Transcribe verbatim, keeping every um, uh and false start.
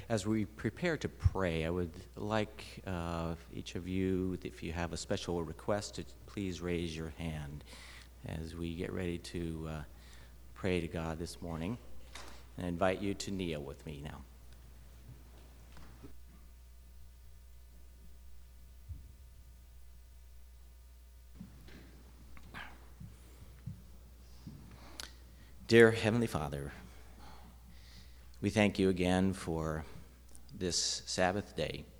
as we prepare to pray, I would like uh, each of you, if you have a special request, to please raise your hand as we get ready to uh, pray to God this morning. And I invite you to kneel with me now. Dear Heavenly Father, we thank you again for this Sabbath day.